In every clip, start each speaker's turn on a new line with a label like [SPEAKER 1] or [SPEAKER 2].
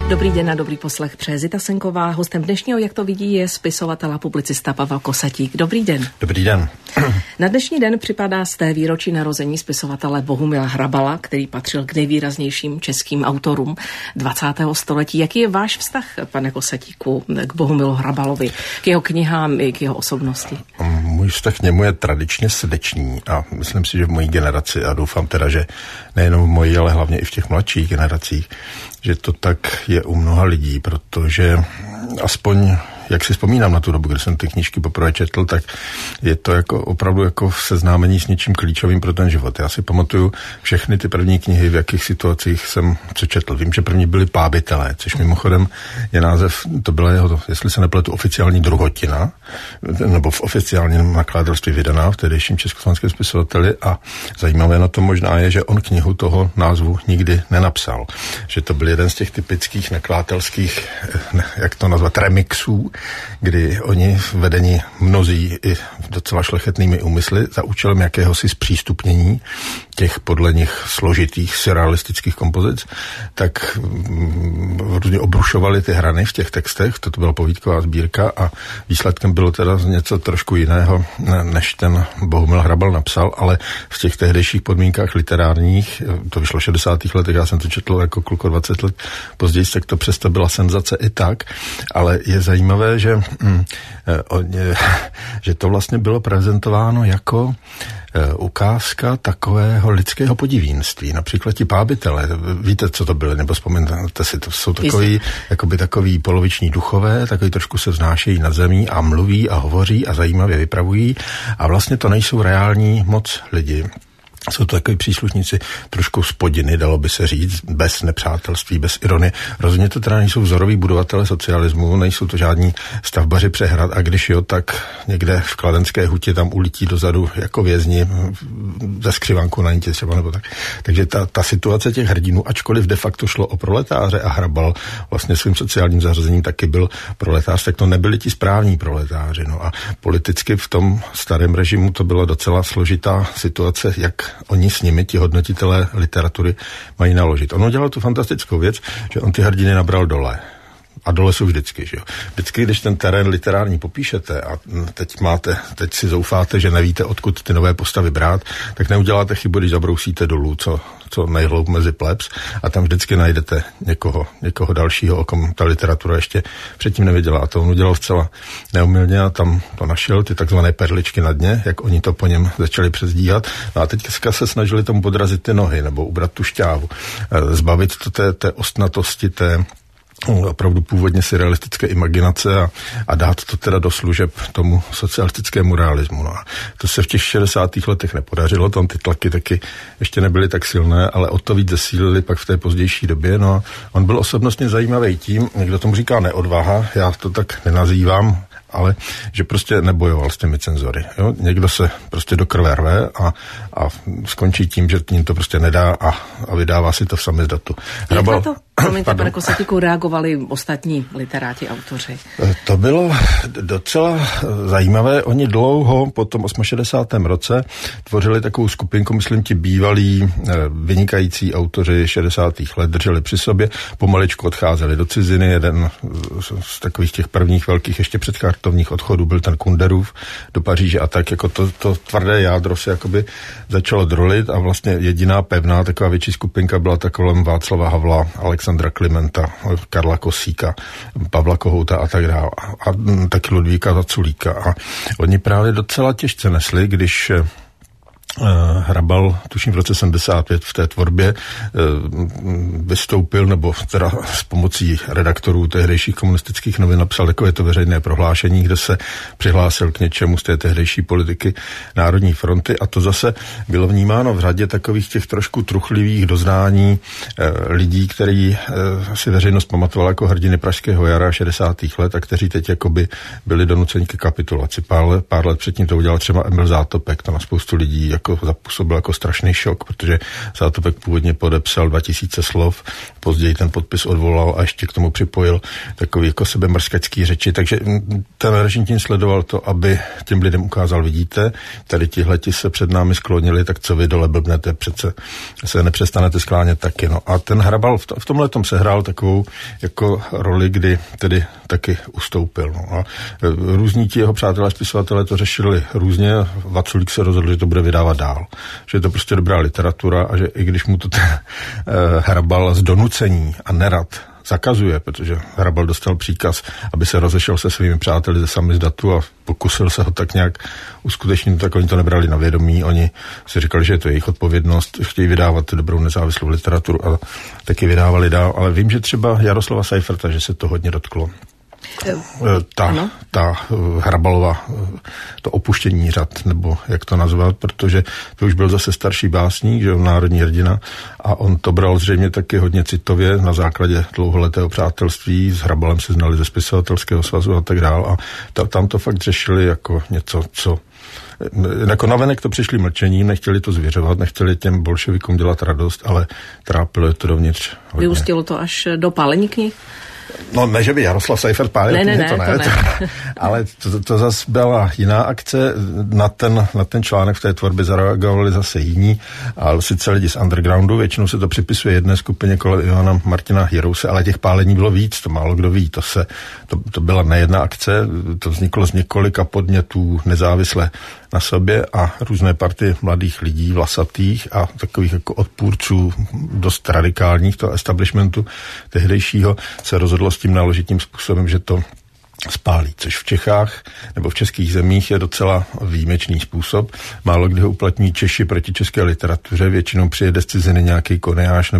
[SPEAKER 1] Dobrý den a dobrý poslech přeje Zita Senková. Hostem dnešního Jak to vidí je spisovatel a publicista Pavel Kosatík. Dobrý den.
[SPEAKER 2] Dobrý den.
[SPEAKER 1] Na dnešní den připadá z té výročí narození spisovatele Bohumila Hrabala, který patřil k nejvýraznějším českým autorům 20. století. Jaký je váš vztah, pane Kosatíku, k Bohumilu Hrabalovi, k jeho knihám i k jeho osobnosti?
[SPEAKER 2] Můj vztah k němu je tradičně srdeční a myslím si, že v mojí generaci, a doufám teda, že nejenom v mojí, ale hlavně i v těch mladších generacích, že to tak je u mnoha lidí, protože aspoň, jak si vzpomínám na tu dobu, kdy jsem ty knížky poprvé četl, tak je to jako opravdu jako seznámení s něčím klíčovým pro ten život. Já si pamatuju všechny ty první knihy, v jakých situacích jsem co četl. Vím, že první byly Pábitelé, což mimochodem je název, to byla jeho, jestli se nepletu, oficiální druhotina, nebo v oficiálním nakladatelství vydaná v tehdejším československém spisovateli, a zajímavé na tom možná je, že on knihu toho názvu nikdy nenapsal. Že to byl jeden z těch typických nakladatelských, jak to nazvat, remixů, kdy oni vedení mnozí i docela šlechetnými úmysly za účelem jakéhosi zpřístupnění těch podle nich složitých surrealistických kompozic, tak různě obrušovali ty hrany v těch textech, to byla povídková sbírka a výsledkem bylo teda něco trošku jiného, než ten Bohumil Hrabal napsal, ale v těch tehdejších podmínkách literárních, to vyšlo v 60. letech, já jsem to četl jako kluk 20 let později, tak to přesto byla senzace i tak, ale je zajímavé, že to vlastně bylo prezentováno jako ukázka takového lidského podivínství. Například ti Pábitelé, víte, co to byly, nebo vzpomínáte si, to jsou takový poloviční duchové, takový trošku se vznášejí nad zemí a mluví a hovoří a zajímavě vypravují a vlastně to nejsou reální moc lidi. Jsou to takový příslušníci trošku spodiny, dalo by se říct, bez nepřátelství, bez ironie. Rozhodně to teda nejsou vzoroví budovatele socialismu, nejsou to žádní stavbaři přehrad a když jo, tak někde v Kladenské hutě tam ulítí dozadu jako vězni ze skřivánku na nitě třeba nebo tak. Takže ta situace těch hrdinů, ačkoliv de facto šlo o proletáře a Hrabal vlastně svým sociálním zařazením taky byl proletář, tak to nebyli ti správní proletáři. No a politicky v tom starém režimu to byla docela složitá situace, jak oni s nimi, ti hodnotitelé literatury, mají naložit. On udělal tu fantastickou věc, že on ty hrdiny nabral dole. A dole jsou vždycky, že jo. Vždycky, když ten terén literární popíšete a teď si zoufáte, že nevíte, odkud ty nové postavy brát, tak neuděláte chybu, když zabrousíte dolů, co nejhloub mezi plebs a tam vždycky najdete někoho dalšího, o kom ta literatura ještě předtím nevěděla. A to on udělal zcela neomylně a tam to našel, ty takzvané perličky na dně, jak oni to po něm začali přezdíhat. No a teďka se snažili tomu podrazit ty nohy nebo ubrat tu šťávu, zbavit to té ostnatosti, té opravdu původně surrealistické imaginace a dát to teda do služeb tomu socialistickému realismu. No a to se v těch 60. letech nepodařilo, tam ty tlaky taky ještě nebyly tak silné, ale o to víc zesílili pak v té pozdější době. No a on byl osobnostně zajímavý tím, někdo tomu říká neodvaha, já to tak nenazývám, ale že prostě nebojoval s těmi cenzory. Jo? Někdo se prostě do krve rve a skončí tím, že ním to prostě nedá a vydává si to v samizdatu.
[SPEAKER 1] Jak na to, promiňte, pane Kosatíku, reagovali ostatní literáti, autoři?
[SPEAKER 2] To bylo docela zajímavé. Oni dlouho po tom 68. roce tvořili takovou skupinku, myslím, ti bývalí vynikající autoři 60. let, drželi při sobě, pomaličku odcházeli do ciziny. Jeden z takových těch prvních velkých ještě předkartovních odchodů byl ten Kunderův do Paříže a tak jako to tvrdé jádro se jakoby začalo drolit a vlastně jediná pevná taková větší skupinka byla ta kolem Václava Havla, Alexandra Klimenta, Karla Kosíka, Pavla Kohouta a tak dále. A taky Ludvíka Vaculíka. A oni právě docela těžce nesli, když Hrabal, tuším v roce 75 v té tvorbě vystoupil, nebo teda s pomocí redaktorů tehdejších komunistických novin napsal takovéto veřejné prohlášení, kde se přihlásil k něčemu z té tehdejší politiky Národní fronty a to zase bylo vnímáno v řadě takových těch trošku truchlivých doznání lidí, který si veřejnost pamatovala jako hrdiny Pražského jara 60. let a kteří teď jakoby byli donuceni ke kapitulaci. Pár let předtím to udělal třeba Emil Zátopek, to na spoustu lidí jako jako zapůsobil jako strašný šok, protože Zátopek původně podepsal 2000 slov, později ten podpis odvolal a ještě k tomu připojil takový jako sebemrskačský řeči, takže ten režim tím sledoval to, aby těm lidem ukázal, vidíte, tady tihleti se před námi sklonili, tak co vy dole blbnete, přece se nepřestanete sklánět taky. No a ten Hrabal v tomhletom sehrál takovou jako roli, kdy tedy taky ustoupil. No a různí ti jeho přátelé spisovatelé to řešili různě. Vaculík se rozhodl, že to bude vydávat dál. Že je to prostě dobrá literatura a že i když mu to ten Hrabal z donucení a nerad zakazuje, protože Hrabal dostal příkaz, aby se rozešel se svými přáteli ze samizdatu a pokusil se ho tak nějak uskutečnit, tak oni to nebrali na vědomí. Oni si říkali, že je to jejich odpovědnost, chtějí vydávat dobrou nezávislou literaturu a taky vydávali dál. Ale vím, že třeba Jaroslava Seiferta, že se to hodně dotklo. Ta Hrabalova, to opuštění řad, nebo jak to nazvat, protože to už byl zase starší básník, že národní hrdina, a on to bral zřejmě taky hodně citově na základě dlouholetého přátelství, s Hrabalem se znali ze spisovatelského svazu a tak dál, a tam to fakt řešili jako něco, co jako navenek to přišli mlčením, nechtěli to zvěřovat, nechtěli těm bolševikům dělat radost, ale trápilo je to dovnitř hodně.
[SPEAKER 1] Vyústilo to až do pálení knih?
[SPEAKER 2] No, ne, že by Jaroslav Seifert pálil knihy, to ne. Ale to zase byla jiná akce. Na ten článek v té tvorbě zareagovali zase jiní, ale sice lidi z undergroundu, většinou se to připisuje jedné skupině kolem Johana Martina Jirouse, ale těch pálení bylo víc, to málo kdo ví. To byla nejedna akce, to vzniklo z několika podnětů nezávisle na sobě a různé party mladých lidí, vlasatých a takových jako odpůrců dost radikálních toho establishmentu tehdejšího se rozhodlo s tím naložit tím způsobem, že to spálí, což v Čechách nebo v českých zemích je docela výjimečný způsob. Málo kdy ho uplatní Češi proti české literatuře, většinou přijede z ciziny nějaký Koneáš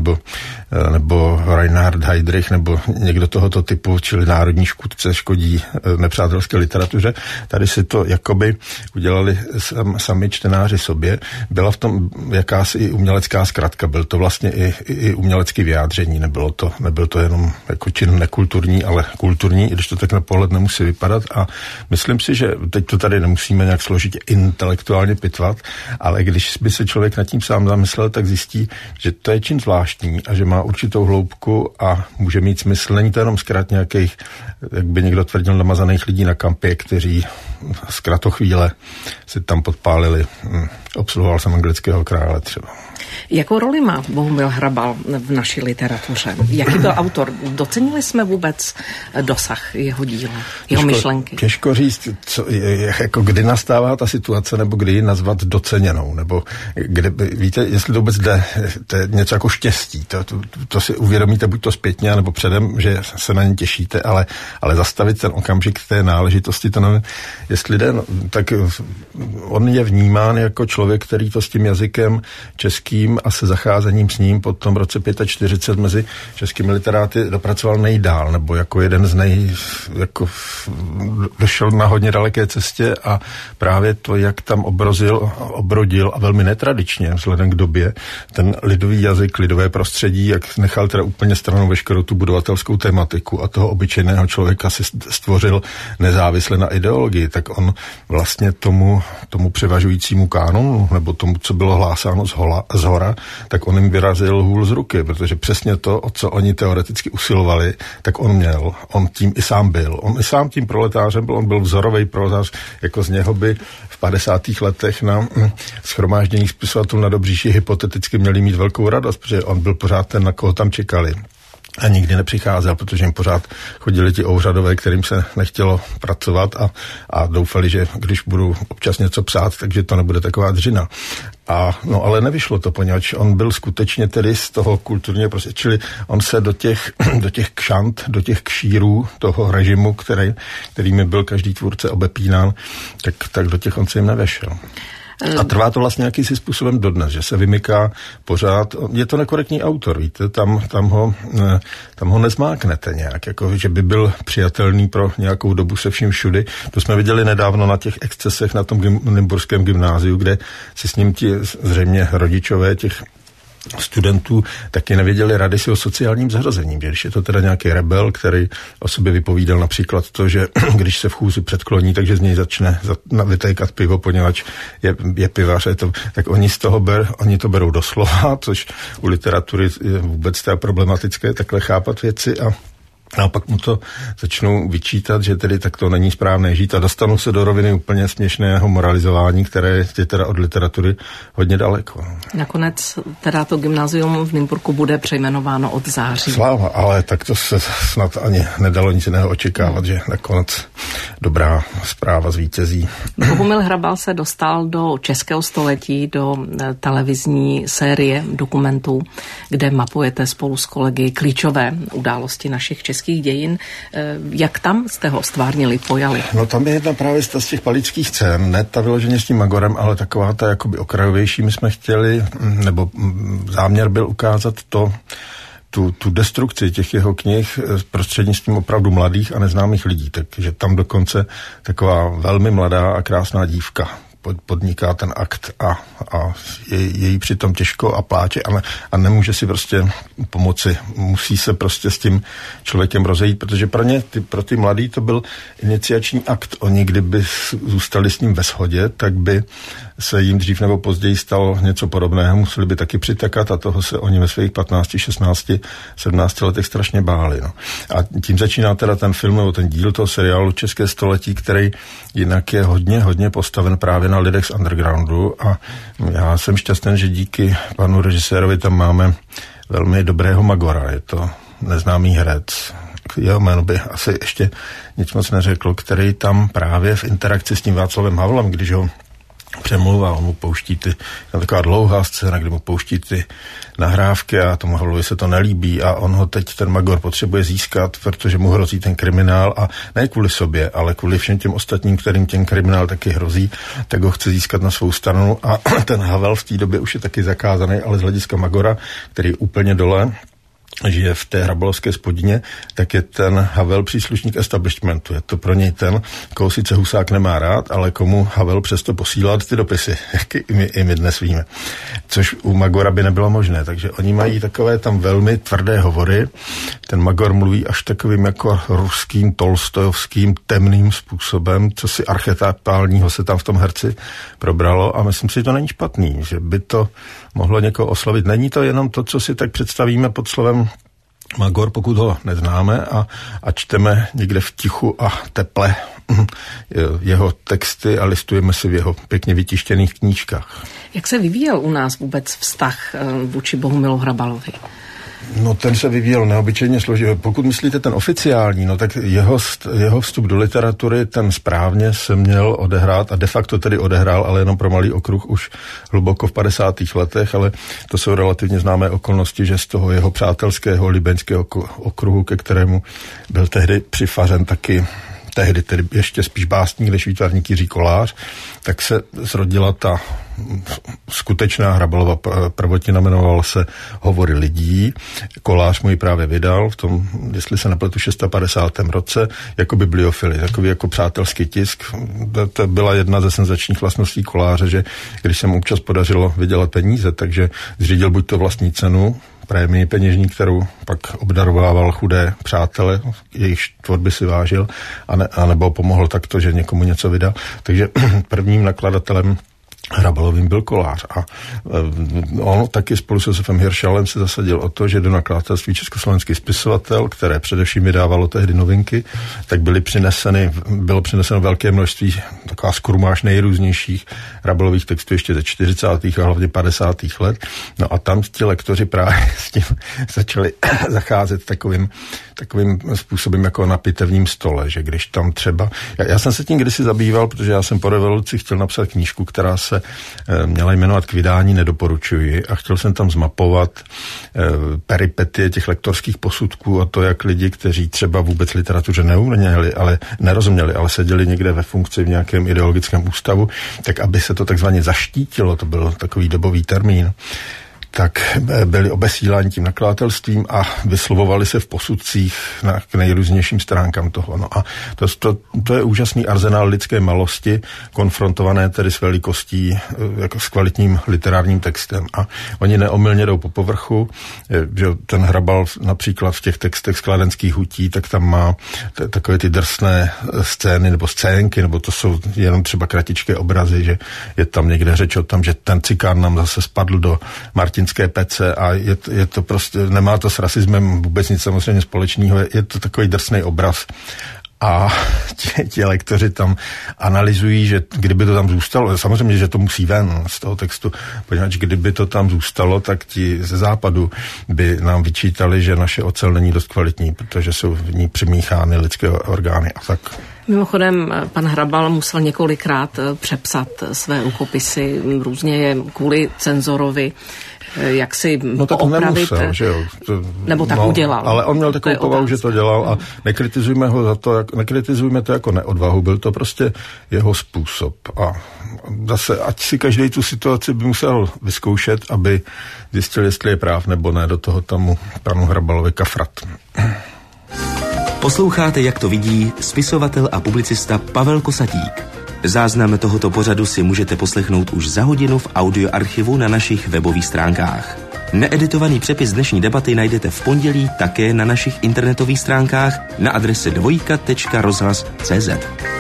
[SPEAKER 2] nebo Reinhard Heydrich nebo někdo tohoto typu, čili národní škůdce škodí nepřátelské literatuře. Tady si to jakoby udělali sami čtenáři sobě. Byla v tom jakási i umělecká zkratka, byl to vlastně i umělecké vyjádření, nebyl to jenom jako čin nekulturní, ale kulturní, i když to tak na pohled nemusí vypadat, a myslím si, že teď to tady nemusíme nějak složitě intelektuálně pitvat, ale když by se člověk nad tím sám zamyslel, tak zjistí, že to je čin zvláštní a že má určitou hloubku a může mít smysl. Není to jenom zkrát nějakých, jak by někdo tvrdil, namazaných lidí na kampě, kteří zkratochvíle si tam podpálili. Obsluhoval jsem anglického krále třeba.
[SPEAKER 1] Jakou roli má Bohumil Hrabal v naší literatuře? Jaký byl autor? Docenili jsme vůbec dosah jeho díla, jeho myšlenky?
[SPEAKER 2] Těžko říct, jako kdy nastává ta situace, nebo kdy ji nazvat doceněnou, nebo víte, jestli to vůbec jde, to je něco jako štěstí. To si uvědomíte buď to zpětně, nebo předem, že se na ně těšíte, ale zastavit ten okamžik té náležitosti, to nevím, jestli jde, no, tak on je vnímán jako člověk, který to s tím jazykem českým a se zacházením s ním po tom roce 45 mezi českými literáty dopracoval nejdál, nebo jako jeden z došel na hodně daleké cestě, a právě to, jak tam obrodil a velmi netradičně vzhledem k době ten lidový jazyk, lidové prostředí, jak nechal teda úplně stranou veškerou tu budovatelskou tematiku a toho obyčejného člověka si stvořil nezávisle na ideologii, tak on vlastně tomu převažujícímu kánonu, nebo tomu, co bylo hlásáno z hora, tak on jim vyrazil hůl z ruky, protože přesně to, o co oni teoreticky usilovali, tak on měl. On tím i sám byl. On i sám tím proletářem byl, on byl vzorový proletář, jako z něho by v 50. letech na shromáždění spisovatelů na Dobříši hypoteticky měli mít velkou radost, protože on byl pořád ten, na koho tam čekali. A nikdy nepřicházel, protože jim pořád chodili ti ouřadové, kterým se nechtělo pracovat a doufali, že když budu občas něco psát, takže to nebude taková dřina. Ale nevyšlo to, poněvadž on byl skutečně tedy z toho kulturního prostředí, čili on se do těch kšant, do těch kšírů toho režimu, kterými byl každý tvůrce obepínán, tak do těch on se jim nevešel. A trvá to vlastně jakýsi způsobem dodnes, že se vymyká pořád. Je to nekorektní autor, víte, tam ho nezmáknete nějak, jako že by byl přijatelný pro nějakou dobu se vším všudy. To jsme viděli nedávno na těch excesech na tom nymburském gymnáziu, kde si s ním ti zřejmě rodičové těch studentů taky nevěděli rady si o sociálním zařazením. Když je to teda nějaký rebel, který o sobě vypovídal například to, že když se v chůzi předkloní, takže z něj začne vytékat pivo, poněvadž je pivař, tak oni to berou doslova, což u literatury je vůbec problematické takhle chápat věci a pak mu to začnou vyčítat, že tedy tak to není správné žít a dostanu se do roviny úplně směšného moralizování, které je teda od literatury hodně daleko.
[SPEAKER 1] Nakonec teda to gymnázium v Nymburku bude přejmenováno od září.
[SPEAKER 2] Sláva, ale tak to se snad ani nedalo nic jiného očekávat, že nakonec dobrá zpráva zvítězí.
[SPEAKER 1] Bohumil Hrabal se dostal do českého století, do televizní série dokumentů, kde mapujete spolu s kolegy klíčové události našich českých dějin. Jak tam jste ho stvárnili, pojali?
[SPEAKER 2] No tam je jedna právě z těch palických scén, ne ta vyloženě s tím Magorem, ale taková ta jakoby okrajovější. My jsme chtěli, nebo záměr byl ukázat tu destrukci těch jeho knih prostřednictvím opravdu mladých a neznámých lidí. Takže tam dokonce taková velmi mladá a krásná dívka podniká ten akt a je jí přitom těžko a pláče a nemůže si prostě pomoci. Musí se prostě s tím člověkem rozejít, protože pro ty mladý to byl iniciační akt. Oni kdyby zůstali s ním ve shodě, tak by se jim dřív nebo později stalo něco podobného, museli by taky přitakat a toho se oni ve svých 15, 16, 17 letech strašně báli. No. A tím začíná teda ten film nebo ten díl toho seriálu České století, který jinak je hodně postaven právě na lidech z undergroundu a já jsem šťastný, že díky panu režisérovi tam máme velmi dobrého Magora. Je to neznámý herec, jeho jméno by asi ještě nic moc neřekl, který tam právě v interakci s tím Václavem Havlem, když ho přemluvá, on mu pouští taková dlouhá scéna, kdy mu pouští ty nahrávky a tomu Havlovi se to nelíbí a on ho teď ten Magor potřebuje získat, protože mu hrozí ten kriminál a ne kvůli sobě, ale kvůli všem těm ostatním, kterým ten kriminál taky hrozí, tak ho chce získat na svou stranu a ten Havel v té době už je taky zakázaný, ale z hlediska Magora, který je úplně dole, žije v té hrabalovské spodině, tak je ten Havel příslušník establishmentu. Je to pro něj ten, koho sice Husák nemá rád, ale komu Havel přesto posílá ty dopisy, jak i my dnes víme. Což u Magora by nebylo možné, takže oni mají takové tam velmi tvrdé hovory. Ten Magor mluví až takovým jako ruským, tolstojovským, temným způsobem, co si archetypálního se tam v tom herci probralo a myslím si, že to není špatný, že by to mohlo někoho oslovit. Není to jenom to, co si tak představíme pod slovem Magor, pokud ho neznáme a čteme někde v tichu a teple jeho texty a listujeme si v jeho pěkně vytištěných knížkách.
[SPEAKER 1] Jak se vyvíjel u nás vůbec vztah vůči Bohumilu Hrabalovi?
[SPEAKER 2] No ten se vyvíjel neobyčejně složitě. Pokud myslíte ten oficiální, no tak jeho vstup do literatury, ten správně se měl odehrát a de facto tedy odehrál, ale jenom pro malý okruh už hluboko v 50. letech, ale to jsou relativně známé okolnosti, že z toho jeho přátelského libeňského okruhu, ke kterému byl tehdy přifařen taky tehdy tedy ještě spíš básník než výtvarník Jiří Kolář, tak se zrodila ta skutečná Hrabalova prvotina, jmenovala se Hovory lidí. Kolář mu ji právě vydal v tom, jestli se nepletu, 56. roce jako bibliofily, takový jako přátelský tisk. To byla jedna ze senzačních vlastností Koláře, že když se mu občas podařilo vydělat peníze, takže zřídil buď to vlastní cenu, prémii peněžní, kterou pak obdarovával chudé přátele, jejichž tvorby si vážil, anebo pomohl takto, že někomu něco vydal. Takže prvním nakladatelem Hrabalovým byl Kolář a on taky spolu s Josefem Hiršalem se zasadil o to, že do nakladatelství Československý spisovatel, které především vydávalo tehdy novinky, tak bylo přineseno velké množství, taková skrumáž nejrůznějších Hrabalových textů ještě ze 40. a hlavně 50. let. No a tam ti lektoři právě s tím začali zacházet takovým způsobem jako na pitevním stole, že když tam třeba... Já jsem se tím kdysi zabýval, protože já jsem po revoluci chtěl napsat knížku, která se měla jmenovat K vydání nedoporučuji a chtěl jsem tam zmapovat peripetie těch lektorských posudků a to, jak lidi, kteří třeba vůbec literatuře nerozuměli, ale seděli někde ve funkci v nějakém ideologickém ústavu, tak aby se to takzvaně zaštítilo, to byl takový dobový termín, tak byli obesíláni tím nakladatelstvím a vyslovovali se v posudcích k nejrůznějším stránkám toho. No a to je úžasný arzenál lidské malosti, konfrontované tedy s velikostí, jako s kvalitním literárním textem. A oni neomylně jdou po povrchu, že ten Hrabal například v těch textech z Kladenských hutí, tak tam má takové ty drsné scény nebo scénky, nebo to jsou jenom třeba kratičké obrazy, že je tam někde řeč o tom, že ten cikán nám zase spadl do martinské pece a je to prostě, nemá to s rasismem vůbec nic samozřejmě společného, je to takový drsný obraz. A ti lektoři tam analyzují, že kdyby to tam zůstalo, samozřejmě, že to musí ven z toho textu, poněvadž kdyby to tam zůstalo, tak ti ze západu by nám vyčítali, že naše ocel není dost kvalitní, protože jsou v ní přimíchány lidské orgány a tak.
[SPEAKER 1] Mimochodem, pan Hrabal musel několikrát přepsat své rukopisy, různě je kvůli cenzorovi, jak si opravit.
[SPEAKER 2] Nemusel, že jo.
[SPEAKER 1] Nebo tak udělal.
[SPEAKER 2] Ale on měl takovou povahu, že to dělal a nekritizujme ho za to, nekritizujme to jako neodvahu, byl to prostě jeho způsob. A zase, ať si každý tu situaci by musel vyzkoušet, aby zjistil, jestli je práv nebo ne, do toho tomu panu Hrabalovi kafrat.
[SPEAKER 3] Posloucháte, jak to vidí spisovatel a publicista Pavel Kosatík. Záznam tohoto pořadu si můžete poslechnout už za hodinu v audioarchivu na našich webových stránkách. Needitovaný přepis dnešní debaty najdete v pondělí také na našich internetových stránkách na adrese dvojka.rozhlas.cz.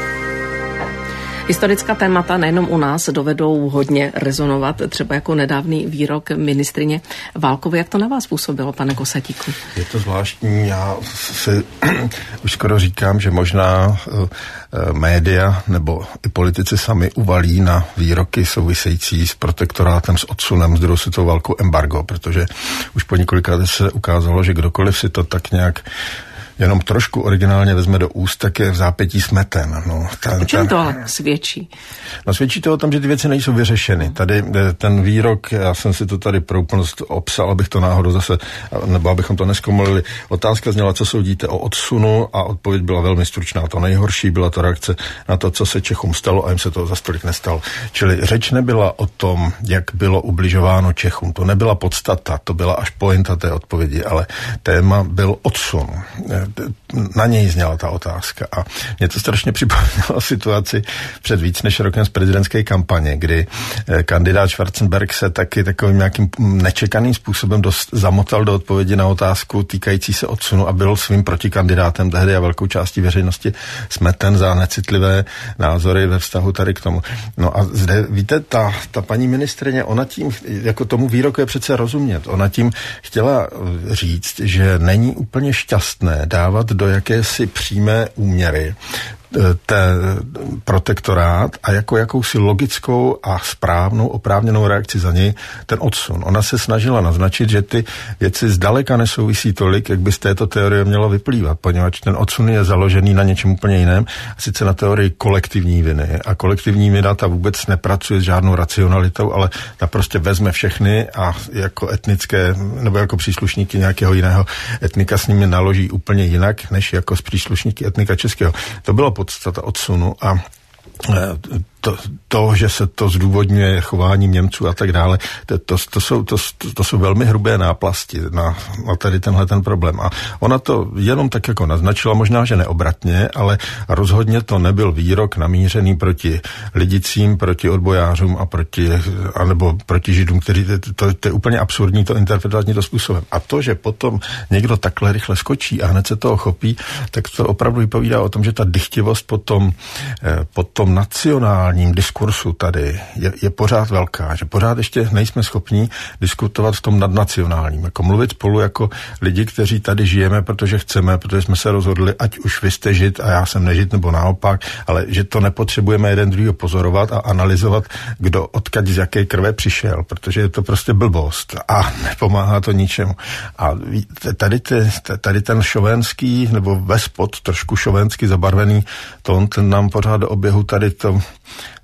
[SPEAKER 1] Historická témata nejenom u nás dovedou hodně rezonovat, třeba jako nedávný výrok ministryně Válkové. Jak to na vás působilo, pane Kosatíku?
[SPEAKER 2] Je to zvláštní, já si už skoro říkám, že možná média nebo i politici sami uvalí na výroky související s protektorátem, s odsunem z druhou světovou válkou embargo, protože už po několikrát se ukázalo, že kdokoliv si to tak nějak jenom trošku originálně vezme do úst, tak je v zápětí smeten. No,
[SPEAKER 1] o čem to ale svědčí?
[SPEAKER 2] No, svědčí to o tom, že ty věci nejsou vyřešeny. Tady ten výrok, já jsem si to tady pro úplnost obsal, abych to náhodou zase, nebo abychom to neskomolili. Otázka zněla, co soudíte o odsunu, a odpověď byla velmi stručná. To nejhorší byla to reakce na to, co se Čechům stalo, a jim se to za stolik nestalo. Čili řeč nebyla o tom, jak bylo ubližováno Čechům. To nebyla podstata, to byla až pointa té odpovědi, ale téma byl odsun. Na něj zněla ta otázka. A mě to strašně připomnělo situaci před víc než rokem z prezidentské kampaně, kdy kandidát Schwarzenberg se taky takovým nějakým nečekaným způsobem zamotal do odpovědi na otázku týkající se odsunu a byl svým protikandidátem tehdy a velkou částí veřejnosti smeten za necitlivé názory ve vztahu tady k tomu. No a zde, víte, ta paní ministryně, ona tím, jako tomu výroku je přece rozumět, ona tím chtěla říct, že není úplně šťastné dávat do jakési přímé úměry protektorát a jako jakousi logickou a správnou oprávněnou reakci za něj ten odsun. Ona se snažila naznačit, že ty věci zdaleka nesouvisí tolik, jak by z této teorie mělo vyplývat, poněvadž ten odsun je založený na něčem úplně jiném, a sice na teorii kolektivní viny. A kolektivní vina ta vůbec nepracuje s žádnou racionalitou, ale ta prostě vezme všechny a jako etnické nebo jako příslušníky nějakého jiného etnika s nimi naloží úplně jinak, než jako s příslušníky etnika českého. To bylo podstata odsunu a to, že se to zdůvodňuje chováním Němců a tak dále, to jsou velmi hrubé náplasti na tady tenhle ten problém. A ona to jenom tak jako naznačila, možná, že neobratně, ale rozhodně to nebyl výrok namířený proti lidicím, proti odbojářům a nebo proti Židům, který to je úplně absurdní to interpretovat tímto způsobem. A to, že potom někdo takhle rychle skočí a hned se toho chopí, tak to opravdu vypovídá o tom, že ta dychtivost potom nacionálním diskursu tady je pořád velká, že pořád ještě nejsme schopni diskutovat v tom nadnacionálním, jako mluvit spolu jako lidi, kteří tady žijeme, protože chceme, protože jsme se rozhodli, ať už vy jste Žid a já jsem nežid, nebo naopak, ale že to nepotřebujeme jeden druhýho pozorovat a analyzovat, kdo odkud z jaké krve přišel, protože je to prostě blbost a nepomáhá to ničemu. A tady ten šovenský, nebo vespod trošku šovensky zabarvený tón, ten nám pořád do oběhu tady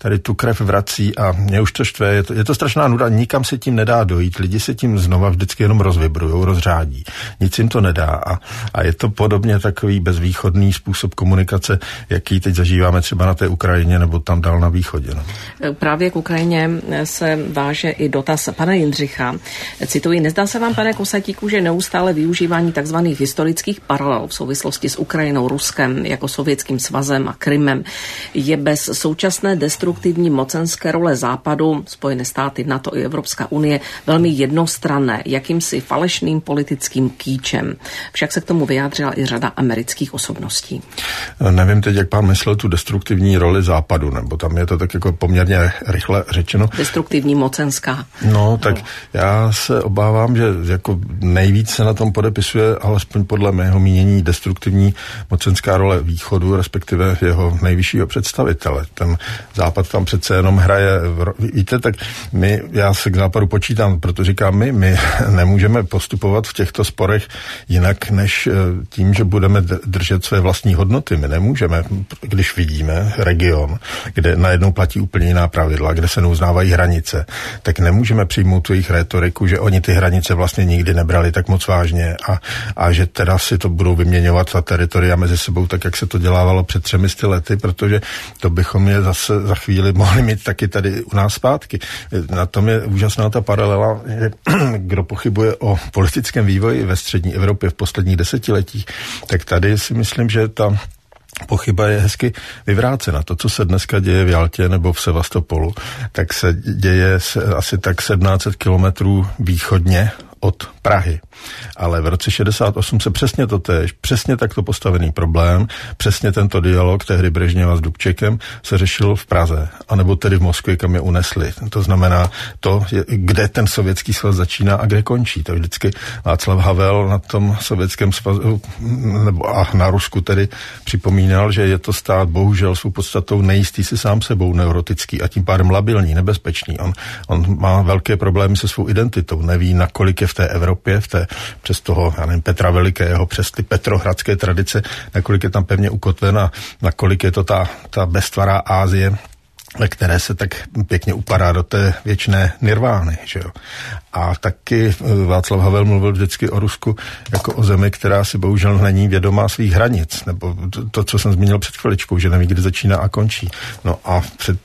[SPEAKER 2] tady tu krev vrací a mě už to štve, je to strašná nuda, nikam se tím nedá dojít, lidi se tím znova vždycky jenom rozvibrujou, rozřádí, nic jim to nedá a je to podobně takový bezvýchodný způsob komunikace, jaký teď zažíváme třeba na té Ukrajině nebo tam dál na východě. No.
[SPEAKER 1] Právě k Ukrajině se váže i dotaz pana Jindřicha. Cituji, nezdá se vám, pane Kosatíku, že neustále využívání takzvaných historických paralel v souvislosti s Ukrajinou, Ruskem, jako Sovětským svazem a Krymem je bez současné destruktivní mocenské role Západu, Spojené státy, NATO i Evropská unie, velmi jednostranné, jakýmsi falešným politickým kýčem. Však se k tomu vyjádřila i řada amerických osobností.
[SPEAKER 2] Nevím teď, jak pán myslel tu destruktivní roli Západu, nebo tam je to tak jako poměrně rychle řečeno.
[SPEAKER 1] Destruktivní mocenská.
[SPEAKER 2] No, tak já se obávám, že jako nejvíc se na tom podepisuje, alespoň podle mého mínění, destruktivní mocenská role Východu, respektive jeho nejvyššího představitele. Ten Západ tam přece jenom hraje, víte, tak já se k Západu počítám, proto říkám my nemůžeme postupovat v těchto sporech jinak, než tím, že budeme držet své vlastní hodnoty. My nemůžeme, když vidíme region, kde najednou platí úplně jiná pravidla, kde se neuznávají hranice, tak nemůžeme přijmout tu jejich rétoriku, že oni ty hranice vlastně nikdy nebrali tak moc vážně a že teda si to budou vyměňovat ta teritoria mezi sebou, tak jak se to dělávalo před 300 lety, protože to bychom je zase za chvíli mohli mít taky tady u nás zpátky. Na tom je úžasná ta paralela, že kdo pochybuje o politickém vývoji ve střední Evropě v posledních desetiletích, tak tady si myslím, že ta pochyba je hezky vyvrácena. To, co se dneska děje v Jaltě nebo v Sevastopolu, tak se děje asi tak 1700 kilometrů východně od Prahy. Ale v roce 68 se přesně takto postavený problém, přesně tento dialog tehdy Brežněva s Dubčekem se řešil v Praze, anebo tedy v Moskvě, kam je unesli. To znamená kde ten sovětský svaz začíná a kde končí. To vždycky Václav Havel na tom sovětském svazu a na Rusku tedy připomínal, že je to stát bohužel svou podstatou nejistý si sám sebou, neurotický a tím pádem labilní, nebezpečný. On má velké problémy se svou identitou, neví, nakolik je v té Evropě, přes toho, Petra Velikého, přes ty petrohradské tradice, nakolik je tam pevně ukotven a nakolik je to ta beztvará Asie, ve které se tak pěkně upadá do té věčné nirvány, že jo. A taky Václav Havel mluvil vždycky o Rusku jako o zemi, která si bohužel není vědomá svých hranic, nebo to, co jsem zmínil před chviličkou, že neví, kdy začíná a končí. No a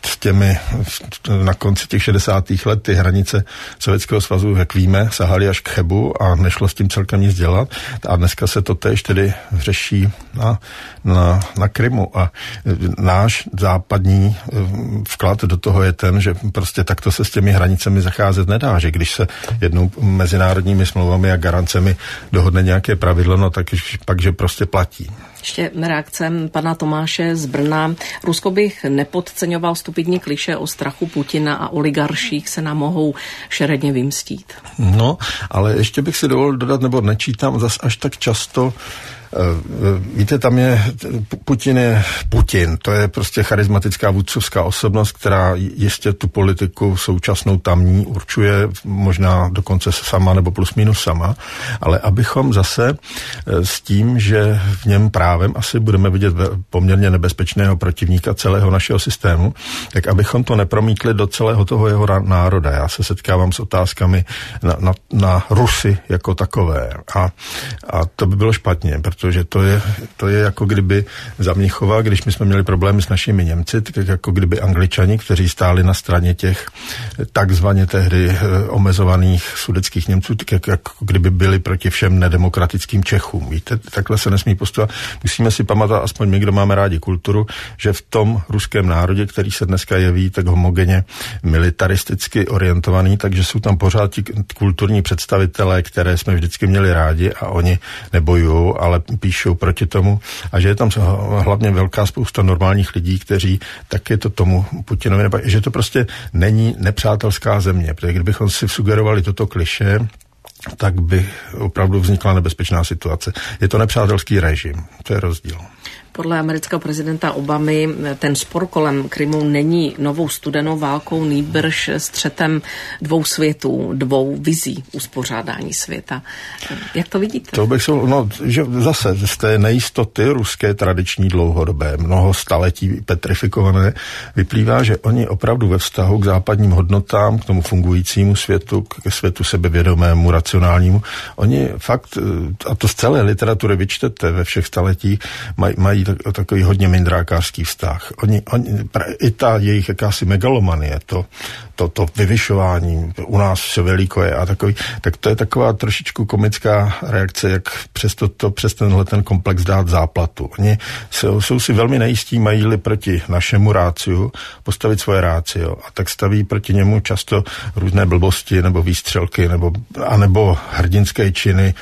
[SPEAKER 2] na konci těch 60. let ty hranice Sovětského svazu, jak víme, sahaly až k Chebu a nešlo s tím celkem nic dělat. A dneska se to též tedy řeší na Krymu. A náš západní vklad do toho je ten, že prostě takto se s těmi hranicemi zacházet nedá, že když se jednou mezinárodními smlouvami a garancemi dohodne nějaké pravidlo, no tak pak, že prostě platí.
[SPEAKER 1] Ještě reakce pana Tomáše z Brna. Rusko bych nepodceňoval, stupidní klišé o strachu Putina a oligarších se nám mohou šeredně vymstít.
[SPEAKER 2] No, ale ještě bych si dovolil dodat, nebo nečítám zas až tak často. Víte, tam Putin, to je prostě charismatická vůdcovská osobnost, která jistě tu politiku současnou tamní určuje, možná dokonce sama nebo plus minus sama, ale abychom zase s tím, že v něm právem asi budeme vidět poměrně nebezpečného protivníka celého našeho systému, tak abychom to nepromítli do celého toho jeho národa. Já se setkávám s otázkami na Rusy jako takové a to by bylo špatně, protože to je jako kdyby za Mnichova, když my jsme měli problémy s našimi Němci, tak jako kdyby Angličani, kteří stáli na straně těch takzvaně tehdy omezovaných sudetských Němců, tak jako kdyby byli proti všem nedemokratickým Čechům. Víte, takhle se nesmí postupovat. Musíme si pamatovat, aspoň my, kdo máme rádi kulturu, že v tom ruském národě, který se dneska jeví tak homogenně militaristicky orientovaný, takže jsou tam pořád ti kulturní představitelé, které jsme vždycky měli rádi a oni nebojujou, ale píšou proti tomu a že je tam hlavně velká spousta normálních lidí, kteří taky to tomu Putinovi nepáčí, že to prostě není nepřátelská země, protože kdybychom si sugerovali toto klišé, tak by opravdu vznikla nebezpečná situace. Je to nepřátelský režim, to je rozdíl.
[SPEAKER 1] Podle amerického prezidenta Obamy ten spor kolem Krymu není novou studenou válkou, nýbrž střetem dvou světů, dvou vizí uspořádání světa. Jak to vidíte?
[SPEAKER 2] To bych že zase z té nejistoty ruské tradiční dlouhodobé, mnoho staletí petrifikované, vyplývá, že oni opravdu ve vztahu k západním hodnotám, k tomu fungujícímu světu, k světu sebevědomému, racionálnímu, oni fakt, a to z celé literatury vyčtete ve všech staletích, mají takový hodně mindrákářský vztah. I ta jejich jakási megalomanie, to vyvyšování, u nás vše veliko je a takový, tak to je taková trošičku komická reakce, jak přes tenhle ten komplex dát záplatu. Oni jsou si velmi nejistí, mají-li proti našemu ráciu postavit svoje rácio a tak staví proti němu často různé blbosti nebo výstřelky anebo hrdinské činy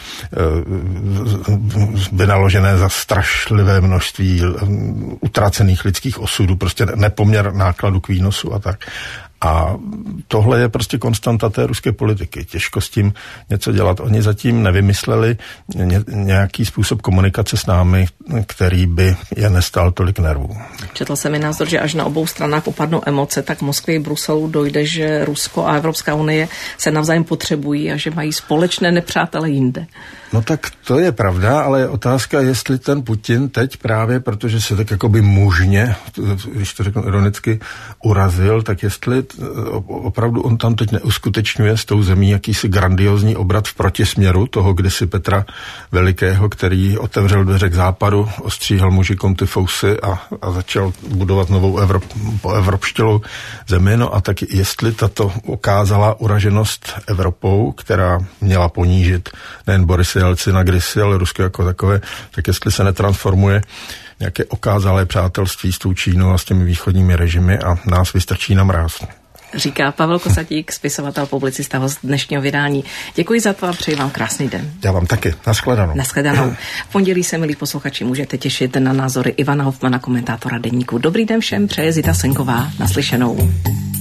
[SPEAKER 2] vynaložené za strašlivé množství utracených lidských osudů, prostě nepoměr nákladu k výnosu a tak. A tohle je prostě konstanta té ruské politiky. Těžko s tím něco dělat. Oni zatím nevymysleli nějaký způsob komunikace s námi, který by je nestál tolik nervů.
[SPEAKER 1] Četl jsem i názor, že až na obou stranách opadnou emoce, tak Moskvě i Bruselu dojde, že Rusko a Evropská unie se navzájem potřebují a že mají společné nepřátele jinde.
[SPEAKER 2] No tak to je pravda, ale je otázka, jestli ten Putin teď právě, protože se tak jakoby mužně, když to řeknu ironicky, urazil, tak jestli opravdu on tam teď neuskutečňuje s tou zemí jakýsi grandiozní obrat v protisměru toho kdysi Petra Velikého, který otevřel dveře k západu, ostříhal mužikům ty fousy a začal budovat novou evropštělou zemi. No a tak jestli tato ukázala uraženost Evropou, která měla ponížit nejen Borise Jelcina kdysi, ale Rusko jako takové, tak jestli se netransformuje nějaké okázalé přátelství s tou Čínou a s těmi východními režimy a nás vystrčí na mráz.
[SPEAKER 1] Říká Pavel Kosatík, spisovatel, publicista, host dnešního vydání. Děkuji za to a přeji vám krásný den.
[SPEAKER 2] Já vám taky. Naschledanou.
[SPEAKER 1] Naschledanou. V pondělí se, milí posluchači, můžete těšit na názory Ivana Hofmana, komentátora Deníku. Dobrý den všem, přeje Zita Senková. Naslyšenou.